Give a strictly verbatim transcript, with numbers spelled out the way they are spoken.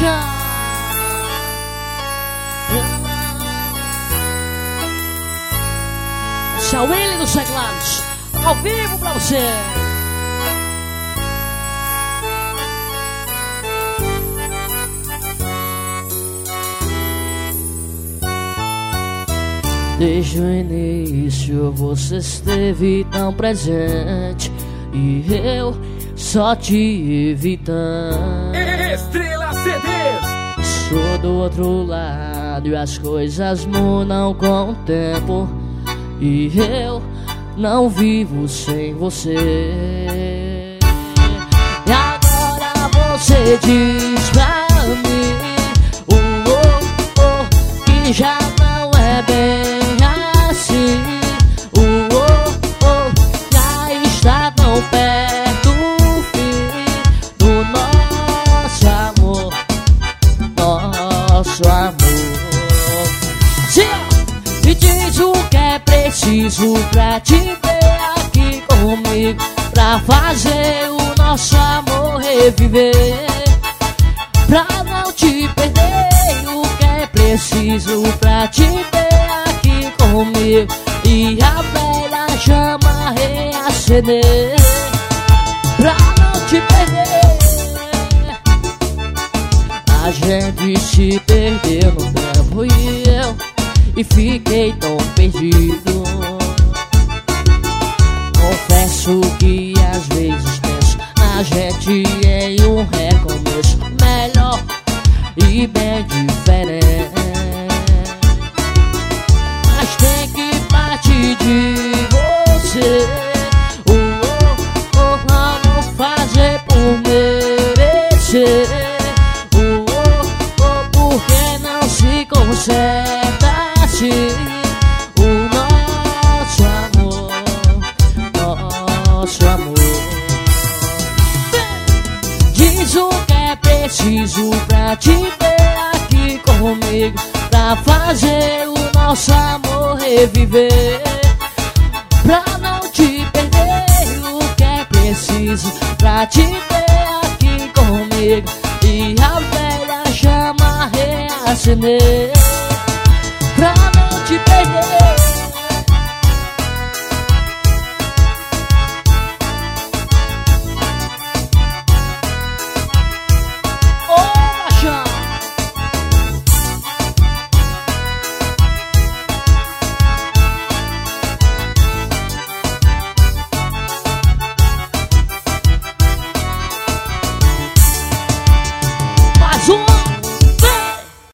Rocha. Esse é o Willy dos Teclados, ao vivo pra você. Desde o início você esteve tão presente e eu só te evitando. Estrela C Ds. Sou do outro lado e as coisas mudam com o tempo, e eu não vivo sem você. E agora você diz pra mim oh, oh, oh, que já não é bem assim. Oh, oh, oh, já está tão perto o fim do nosso amor, nosso amor. Sim, me diz o que é preciso pra te ter aqui comigo, pra fazer o nosso amor reviver, pra não te perder. O que é preciso pra te ter aqui comigo e a velha chama reacender, pra não te perder. A gente se perdeu no tempo e eu e fiquei tão perdido. Confesso que às vezes penso a gente em um recomeço melhor e bem diferente, mas tem que partir de você. Oh, oh, oh, vamos fazer por merecer. Oh, oh, oh, porque não se conserta o nosso amor, nosso amor. Diz o que é preciso pra te ter aqui comigo, pra fazer o nosso amor reviver, pra não te perder. O que é preciso pra te ter aqui comigo e a velha chama reacender, pra não te perder.